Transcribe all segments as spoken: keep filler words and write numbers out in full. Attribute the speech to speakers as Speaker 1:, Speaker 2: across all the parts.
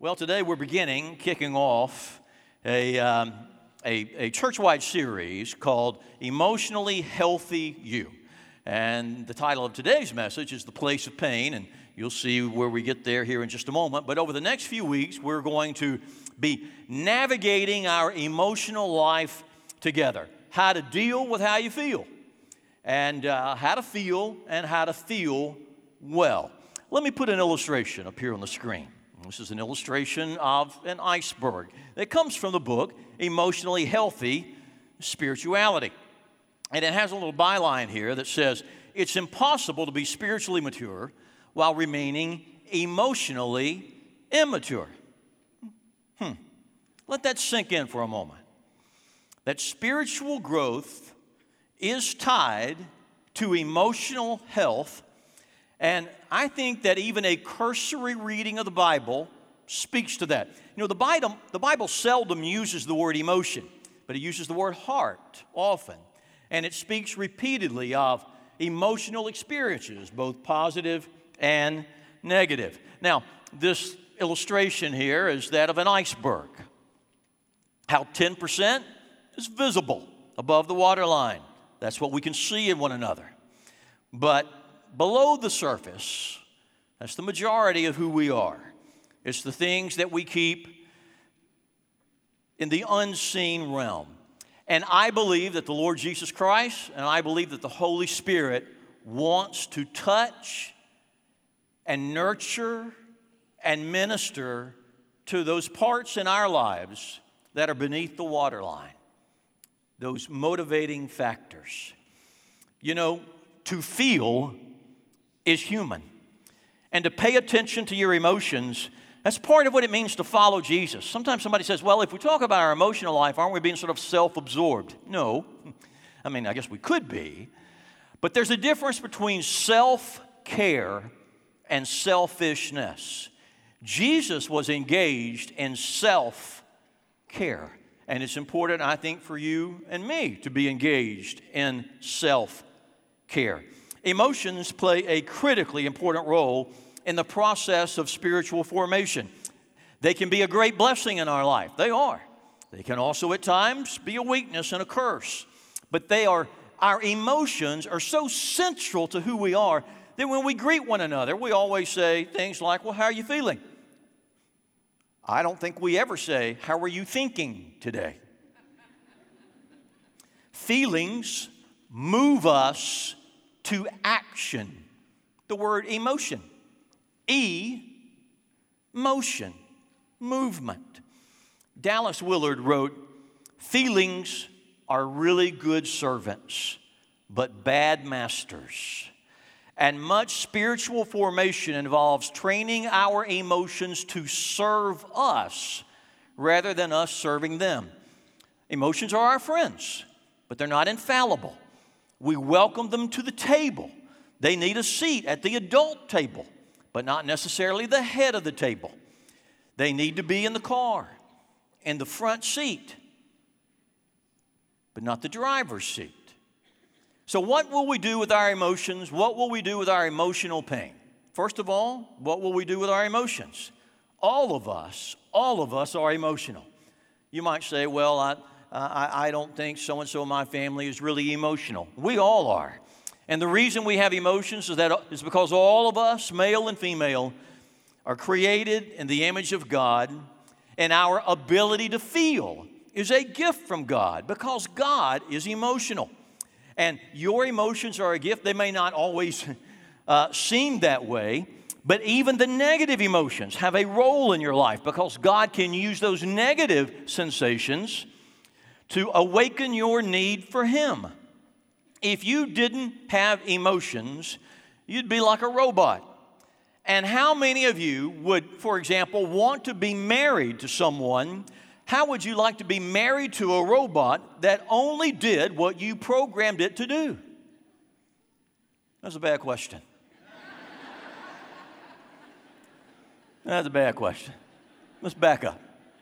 Speaker 1: Well, today we're beginning, kicking off a, um, a, a church-wide series called Emotionally Healthy You. And the title of today's message is The Place of Pain, and you'll see where we get there here in just a moment. But over the next few weeks, we're going to be navigating our emotional life together. How to deal with how you feel, and uh, how to feel and how to feel well. Let me put an illustration up here on the screen. This is an illustration of an iceberg. It comes from the book, Emotionally Healthy Spirituality. And it has a little byline here that says, it's impossible to be spiritually mature while remaining emotionally immature. Hmm. Let that sink in for a moment. That spiritual growth is tied to emotional health. And I think that even a cursory reading of the Bible speaks to that. You know, the Bible, the Bible seldom uses the word emotion, but it uses the word heart often. And it speaks repeatedly of emotional experiences, both positive and negative. Now, this illustration here is that of an iceberg. How ten percent is visible above the waterline. That's what we can see in one another. But below the surface, that's the majority of who we are. It's the things that we keep in the unseen realm. And I believe that the Lord Jesus Christ and I believe that the Holy Spirit wants to touch and nurture and minister to those parts in our lives that are beneath the waterline, those motivating factors. You know, to feel is human. And to pay attention to your emotions, that's part of what it means to follow Jesus. Sometimes somebody says, well, if we talk about our emotional life, aren't we being sort of self-absorbed? No. I mean, I guess we could be. But there's a difference between self-care and selfishness. Jesus was engaged in self-care. And it's important, I think, for you and me to be engaged in self-care. Emotions play a critically important role in the process of spiritual formation. They can be a great blessing in our life. They are. They can also at times be a weakness and a curse. But they are, our emotions are so central to who we are that when we greet one another, we always say things like, well, how are you feeling? I don't think we ever say, how are you thinking today? Feelings move us to action. The word emotion. E, motion, movement. Dallas Willard wrote, feelings are really good servants, but bad masters. And much spiritual formation involves training our emotions to serve us rather than us serving them. Emotions are our friends, but they're not infallible. We welcome them to the table. They need a seat at the adult table, but not necessarily the head of the table. They need to be in the car, in the front seat, but not the driver's seat. So what will we do with our emotions? What will we do with our emotional pain? First of all, what will we do with our emotions? All of us, all of us are emotional. You might say, well, I... Uh, I, I don't think so-and-so in my family is really emotional. We all are. And the reason we have emotions is that is because all of us, male and female, are created in the image of God, and our ability to feel is a gift from God because God is emotional. And your emotions are a gift. They may not always uh, seem that way, but even the negative emotions have a role in your life because God can use those negative sensations to awaken your need for Him. If you didn't have emotions, you'd be like a robot. And how many of you would, for example, want to be married to someone? How would you like to be married to a robot that only did what you programmed it to do? That's a bad question. That's a bad question. Let's back up.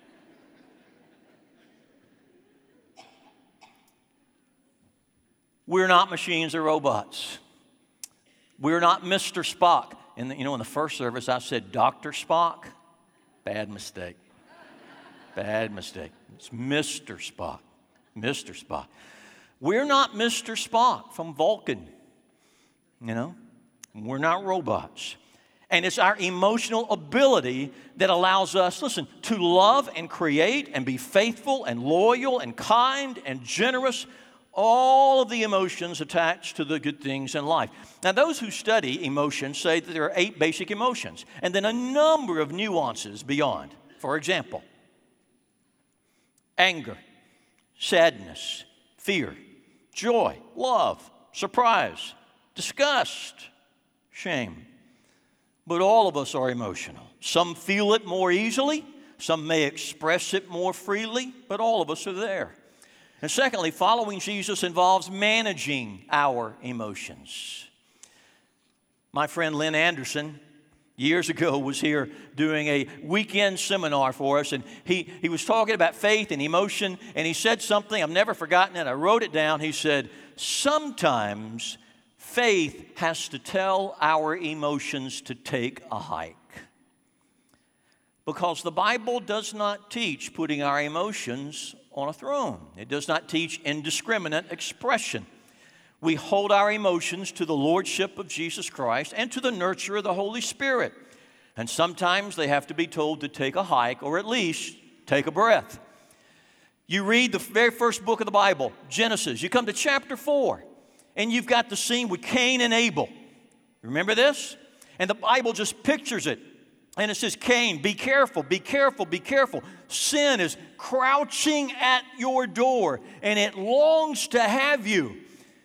Speaker 1: We're not machines or robots. We're not Mister Spock. And you know, in the first service, I said Doctor Spock. Bad mistake. Bad mistake. It's Mister Spock. Mister Spock. We're not Mister Spock from Vulcan, you know? We're not robots. And it's our emotional ability that allows us, listen, to love and create and be faithful and loyal and kind and generous, all of the emotions attached to the good things in life. Now, those who study emotions say that there are eight basic emotions and then a number of nuances beyond. For example, anger, sadness, fear, joy, love, surprise, disgust, shame. But all of us are emotional. Some feel it more easily. Some may express it more freely, but all of us are there. And secondly, following Jesus involves managing our emotions. My friend Lynn Anderson, years ago, was here doing a weekend seminar for us, and he, he was talking about faith and emotion, and he said something, I've never forgotten it, I wrote it down. He said, sometimes faith has to tell our emotions to take a hike. Because the Bible does not teach putting our emotions on a throne. It does not teach indiscriminate expression. We hold our emotions to the lordship of Jesus Christ and to the nurture of the Holy Spirit. And sometimes they have to be told to take a hike or at least take a breath. You read the very first book of the Bible, Genesis. You come to chapter four, and you've got the scene with Cain and Abel. Remember this? And the Bible just pictures it. And it says, Cain, be careful, be careful, be careful. Sin is crouching at your door, and it longs to have you.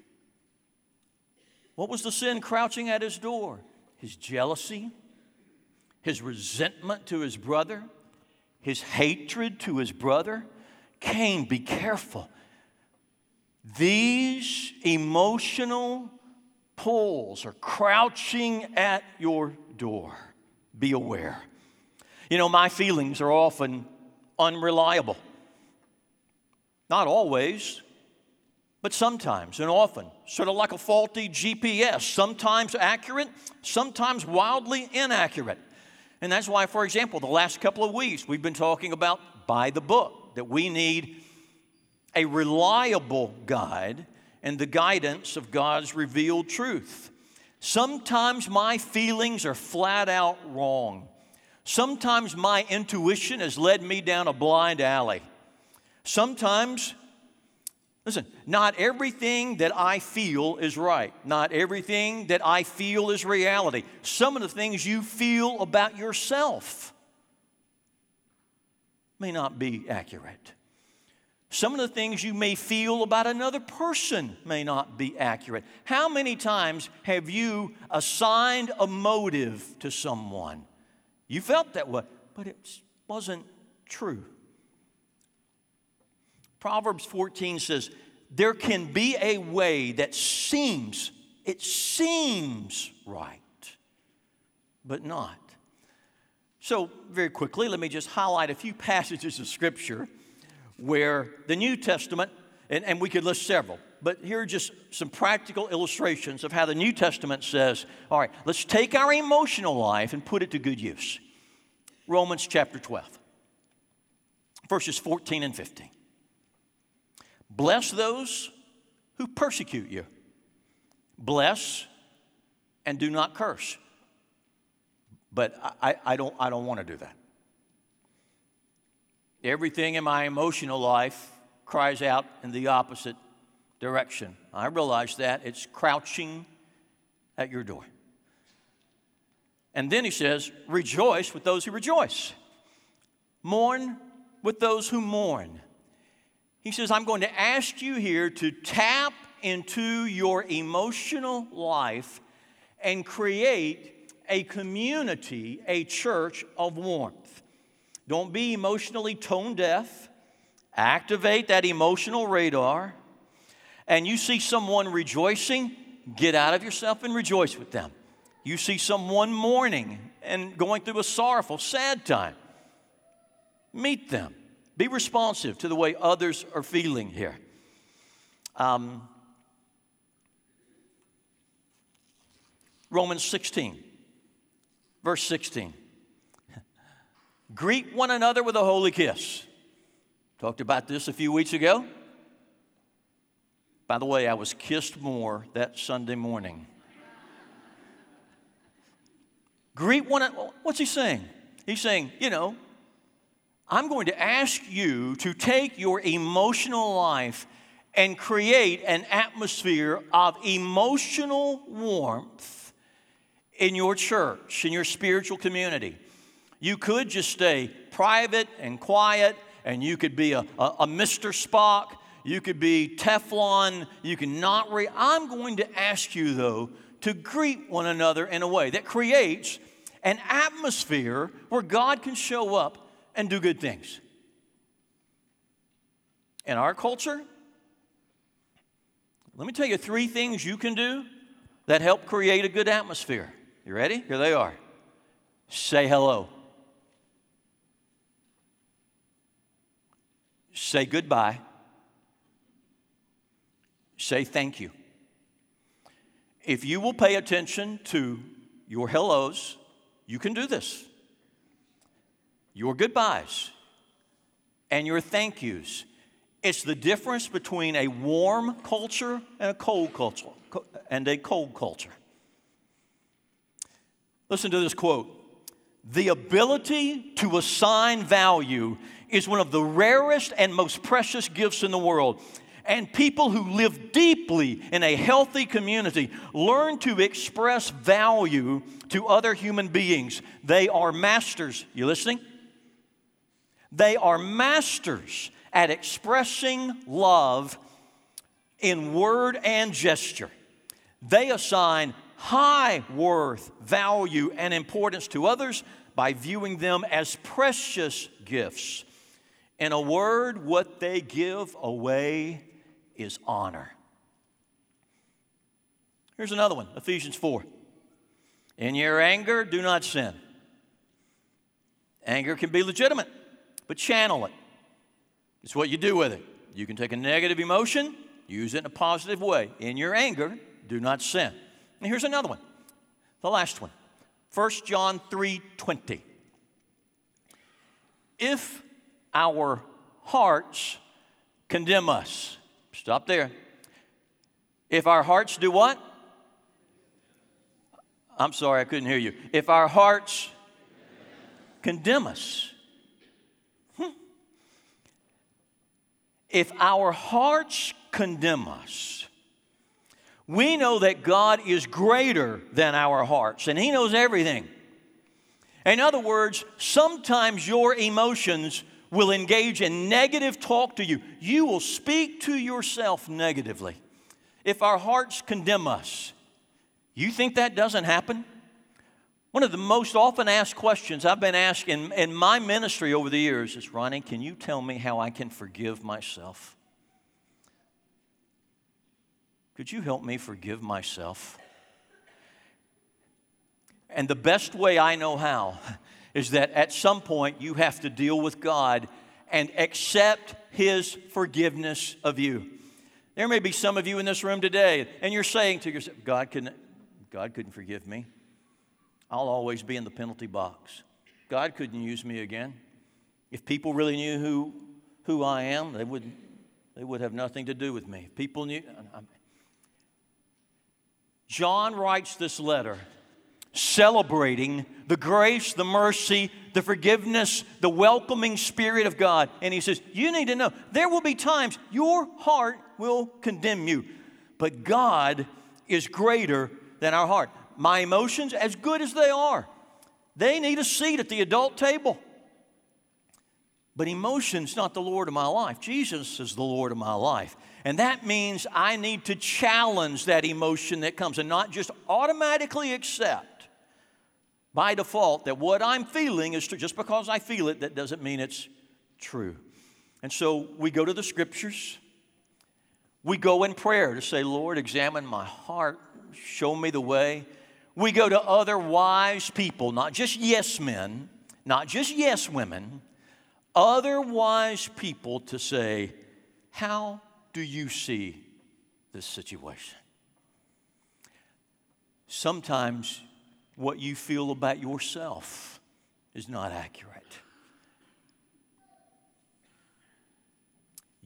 Speaker 1: What was the sin crouching at his door? His jealousy, his resentment to his brother, his hatred to his brother. Cain, be careful. These emotional pulls are crouching at your door. Be aware. You know, my feelings are often unreliable. Not always, but sometimes and often. Sort of like a faulty G P S. Sometimes accurate, sometimes wildly inaccurate. And that's why, for example, the last couple of weeks we've been talking about by the book, that we need a reliable guide and the guidance of God's revealed truth. Sometimes my feelings are flat out wrong. Sometimes my intuition has led me down a blind alley. Sometimes, listen, not everything that I feel is right. Not everything that I feel is reality. Some of the things you feel about yourself may not be accurate. Some of the things you may feel about another person may not be accurate. How many times have you assigned a motive to someone? You felt that way, but it wasn't true. Proverbs fourteen says, there can be a way that seems, it seems right, but not. So very quickly, let me just highlight a few passages of Scripture where the New Testament, and, and we could list several, but here are just some practical illustrations of how the New Testament says, all right, let's take our emotional life and put it to good use. Romans chapter twelve, verses fourteen and fifteen. Bless those who persecute you. Bless and do not curse. But I, I don't, I don't want to do that. Everything in my emotional life cries out in the opposite direction. I realize that. It's crouching at your door. And then he says, rejoice with those who rejoice. Mourn with those who mourn. He says, I'm going to ask you here to tap into your emotional life and create a community, a church of warmth. Don't be emotionally tone deaf. Activate that emotional radar. And you see someone rejoicing, get out of yourself and rejoice with them. You see someone mourning and going through a sorrowful, sad time, meet them. Be responsive to the way others are feeling here. Um, Romans sixteen, verse sixteen. Greet one another with a holy kiss. Talked about this a few weeks ago. By the way, I was kissed more that Sunday morning. Greet one another. What's he saying? He's saying, you know, I'm going to ask you to take your emotional life and create an atmosphere of emotional warmth in your church, in your spiritual community. You could just stay private and quiet, and you could be a, a, a Mister Spock. You could be Teflon. You can not re- I'm going to ask you, though, to greet one another in a way that creates an atmosphere where God can show up and do good things. In our culture, let me tell you three things you can do that help create a good atmosphere. You ready? Here they are. Say hello. Say goodbye. Say thank you. If you will pay attention to your hellos, you can do this. Your goodbyes and your thank yous. It's the difference between a warm culture and a cold culture, and a cold culture. Listen to this quote. The ability to assign value is one of the rarest and most precious gifts in the world. And people who live deeply in a healthy community learn to express value to other human beings. They are masters. You listening? They are masters at expressing love in word and gesture. They assign high worth, value, and importance to others by viewing them as precious gifts. In a word, what they give away is honor. Here's another one, Ephesians four. In your anger, do not sin. Anger can be legitimate, but channel it. It's what you do with it. You can take a negative emotion, use it in a positive way. In your anger, do not sin. And here's another one, the last one. First John three twenty. If our hearts condemn us, stop there. If our hearts do what? I'm sorry, I couldn't hear you. If our hearts condemn us. Hmm. If our hearts condemn us, we know that God is greater than our hearts, and He knows everything. In other words, sometimes your emotions will engage in negative talk to you. You will speak to yourself negatively. If our hearts condemn us, you think that doesn't happen? One of the most often asked questions I've been asked in, in my ministry over the years is, Ronnie, can you tell me how I can forgive myself? Could you help me forgive myself? And the best way I know how is that at some point you have to deal with God and accept His forgiveness of you. There may be some of you in this room today, and you're saying to yourself, God couldn't, God couldn't forgive me. I'll always be in the penalty box. God couldn't use me again. If people really knew who, who I am, they wouldn't, they would have nothing to do with me. If people knew. I'm, John writes this letter celebrating the grace, the mercy, the forgiveness, the welcoming Spirit of God. And he says, you need to know, there will be times your heart will condemn you, but God is greater than our heart. My emotions, as good as they are, they need a seat at the adult table. But emotion's not the Lord of my life. Jesus is the Lord of my life. And that means I need to challenge that emotion that comes and not just automatically accept by default that what I'm feeling is true. Just because I feel it, that doesn't mean it's true. And so we go to the Scriptures. We go in prayer to say, Lord, examine my heart. Show me the way. We go to other wise people, not just yes men, not just yes women, other wise people to say, how do you see this situation? Sometimes what you feel about yourself is not accurate.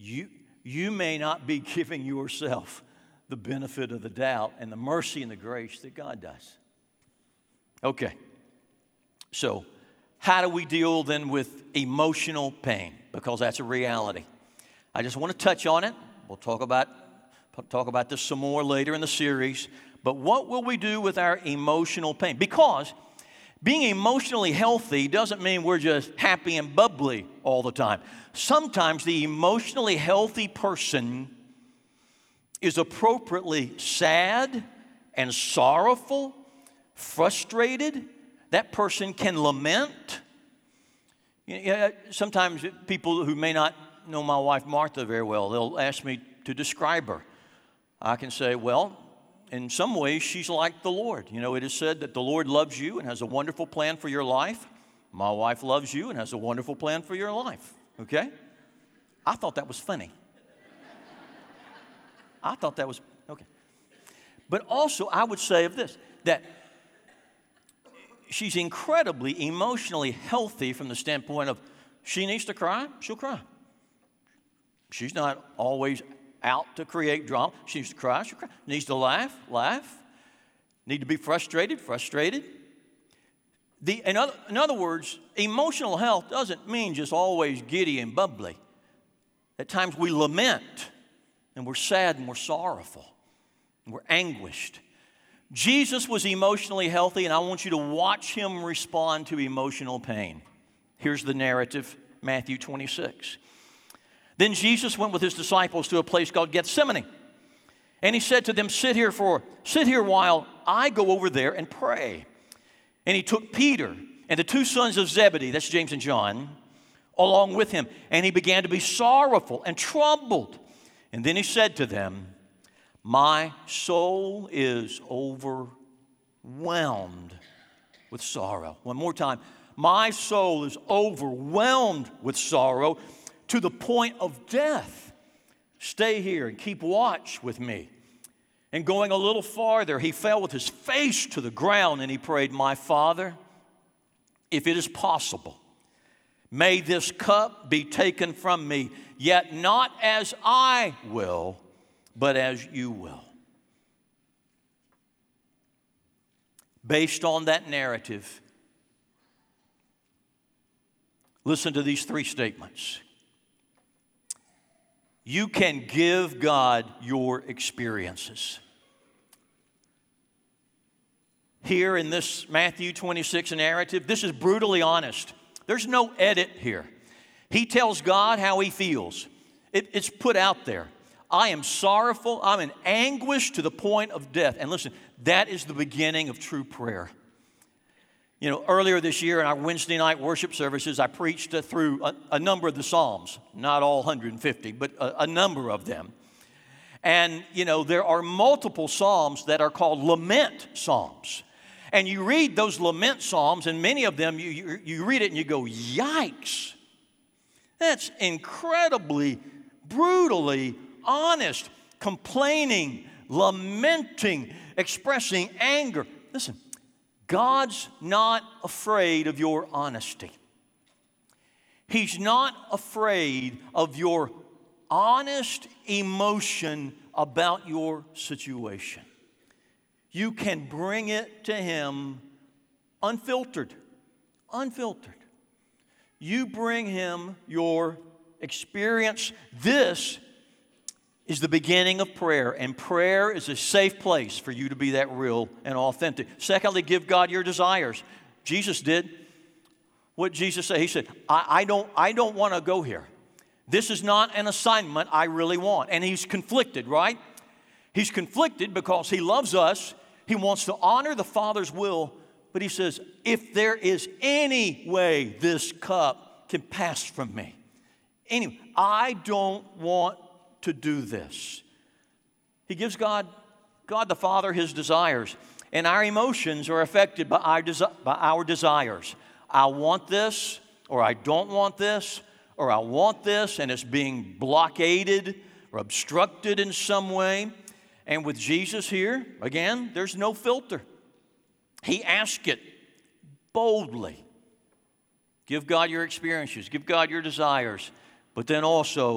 Speaker 1: you, you may not be giving yourself the benefit of the doubt and the mercy and the grace that God does. Okay, so how do we deal then with emotional pain? Because that's a reality. I just want to touch on it. We'll talk about, talk about this some more later in the series. But what will we do with our emotional pain? Because being emotionally healthy doesn't mean we're just happy and bubbly all the time. Sometimes the emotionally healthy person is appropriately sad and sorrowful, frustrated. That person can lament. You know, sometimes people who may not know my wife Martha very well, they'll ask me to describe her. I can say, well, in some ways she's like the Lord. You know, it is said that the Lord loves you and has a wonderful plan for your life. My wife loves you and has a wonderful plan for your life. Okay? I thought that was funny. I thought that was, okay. But also I would say of this, that she's incredibly emotionally healthy from the standpoint of she needs to cry, she'll cry. She's not always out to create drama. She needs to cry, she'll cry. Needs to laugh, laugh. Need to be frustrated, frustrated. The, in, other, in other words, emotional health doesn't mean just always giddy and bubbly. At times we lament, and we're sad, and we're sorrowful, and we're anguished. Jesus was emotionally healthy, and I want you to watch him respond to emotional pain. Here's the narrative, Matthew twenty-six. Then Jesus went with his disciples to a place called Gethsemane. And he said to them, sit here for, sit here while I go over there and pray. And he took Peter and the two sons of Zebedee, that's James and John, along with him. And he began to be sorrowful and troubled. And then he said to them, my soul is overwhelmed with sorrow. One more time. My soul is overwhelmed with sorrow to the point of death. Stay here and keep watch with me. And going a little farther, he fell with his face to the ground and he prayed, my Father, if it is possible, may this cup be taken from me, yet not as I will, but as you will. Based on that narrative, listen to these three statements. You can give God your experiences. Here in this Matthew twenty-six narrative, this is brutally honest. There's no edit here. He tells God how he feels. It, it's put out there. I am sorrowful. I'm in anguish to the point of death. And listen, that is the beginning of true prayer. You know, earlier this year in our Wednesday night worship services, I preached uh, through a, a number of the Psalms. Not all one hundred fifty, but a, a number of them. And, you know, there are multiple Psalms that are called lament Psalms. And you read those lament Psalms, and many of them, you, you, you read it and you go, yikes. That's incredibly, brutally honest, complaining, lamenting, expressing anger. Listen, God's not afraid of your honesty. He's not afraid of your honest emotion about your situation. You can bring it to him unfiltered, unfiltered. You bring him your experience. This is the beginning of prayer, and prayer is a safe place for you to be that real and authentic. Secondly, give God your desires. Jesus did. What did Jesus say? He said, I, I don't, I don't want to go here. This is not an assignment I really want. And he's conflicted, right? He's conflicted because he loves us. He wants to honor the Father's will. But he says, if there is any way this cup can pass from me, anyway, I don't want to do this. He gives God, God the Father his desires. And our emotions are affected by our, desi- by our desires. I want this, or I don't want this, or I want this, and it's being blockaded or obstructed in some way. And with Jesus here, again, there's no filter. He asked it boldly. Give God your experiences. Give God your desires. But then also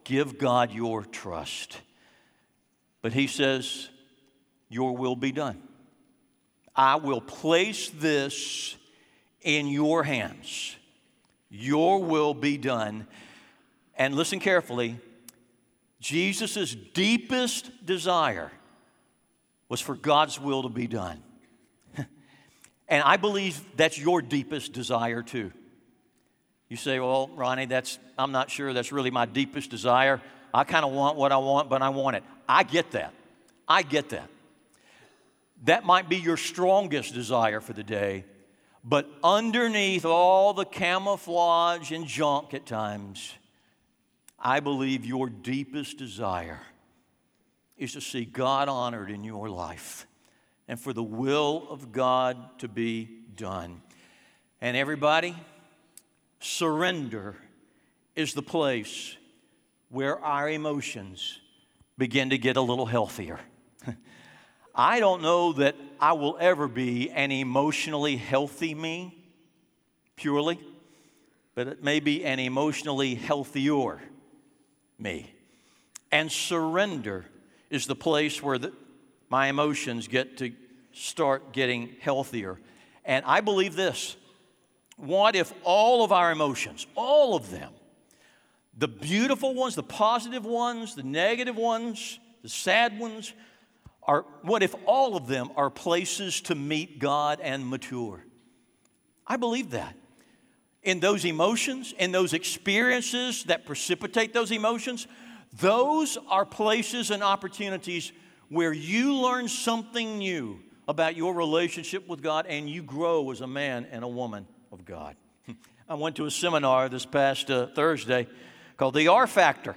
Speaker 1: give God your trust. But he says, your will be done. I will place this in your hands. Your will be done. And listen carefully, Jesus' deepest desire was for God's will to be done. And I believe that's your deepest desire too. You say, well, Ronnie, that's, I'm not sure that's really my deepest desire. I kind of want what I want, but I want it. I get that. I get that. That might be your strongest desire for the day, but underneath all the camouflage and junk at times, I believe your deepest desire is to see God honored in your life and for the will of God to be done. And everybody, surrender is the place where our emotions begin to get a little healthier. I don't know that I will ever be an emotionally healthy me, purely, but it may be an emotionally healthier me. And surrender is the place where the, my emotions get to start getting healthier. And I believe this. What if all of our emotions, all of them, the beautiful ones, the positive ones, the negative ones, the sad ones, are, what if all of them are places to meet God and mature? I believe that. In those emotions, in those experiences that precipitate those emotions, those are places and opportunities where you learn something new about your relationship with God and you grow as a man and a woman of God. I went to a seminar this past uh, Thursday called the R Factor.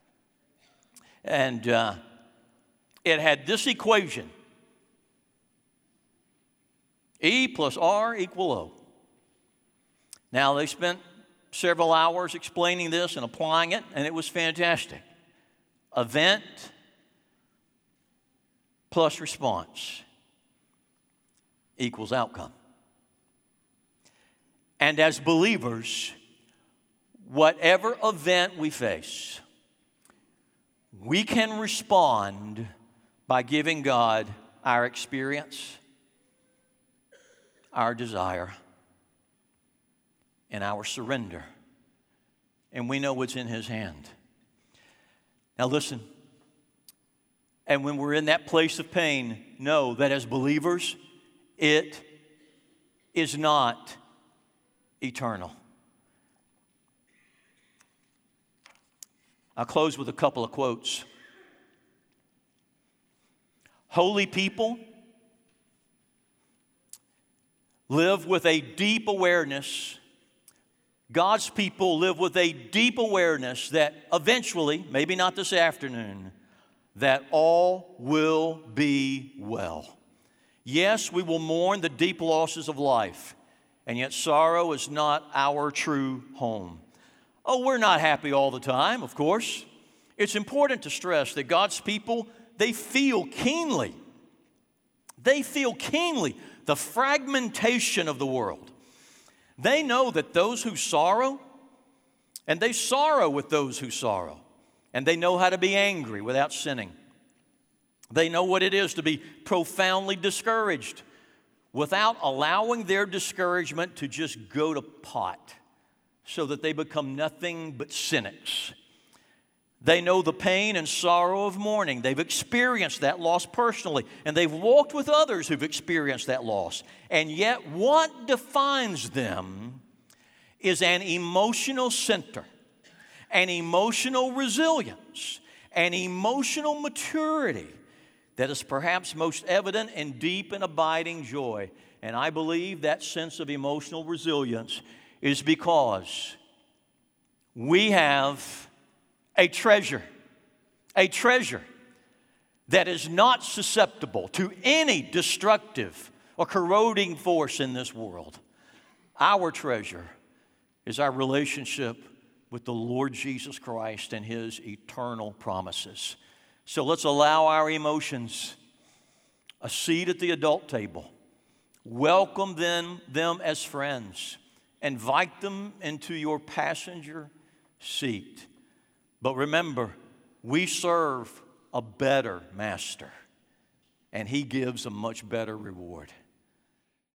Speaker 1: And uh, it had this equation. E plus R equal O. Now, they spent several hours explaining this and applying it, and it was fantastic. Event plus response equals outcome. And as believers, whatever event we face, we can respond by giving God our experience, our desire, and our surrender. And we know what's in His hand. Now listen, and when we're in that place of pain, know that as believers, it is not eternal. I'll close with a couple of quotes. Holy people live with a deep awareness. God's people live with a deep awareness that eventually, maybe not this afternoon, that all will be well. Yes, we will mourn the deep losses of life, and yet sorrow is not our true home. Oh, we're not happy all the time, of course. It's important to stress that God's people, they feel keenly. They feel keenly the fragmentation of the world. They know that those who sorrow, and they sorrow with those who sorrow, and they know how to be angry without sinning. They know what it is to be profoundly discouraged without allowing their discouragement to just go to pot so that they become nothing but cynics. They know the pain and sorrow of mourning. They've experienced that loss personally, and they've walked with others who've experienced that loss. And yet, what defines them is an emotional center, an emotional resilience, an emotional maturity that is perhaps most evident in deep and abiding joy. And I believe that sense of emotional resilience is because we have a treasure, a treasure that is not susceptible to any destructive or corroding force in this world. Our treasure is our relationship with the Lord Jesus Christ and His eternal promises. So let's allow our emotions a seat at the adult table. Welcome them, them as friends. Invite them into your passenger seat. But remember, we serve a better master, and he gives a much better reward.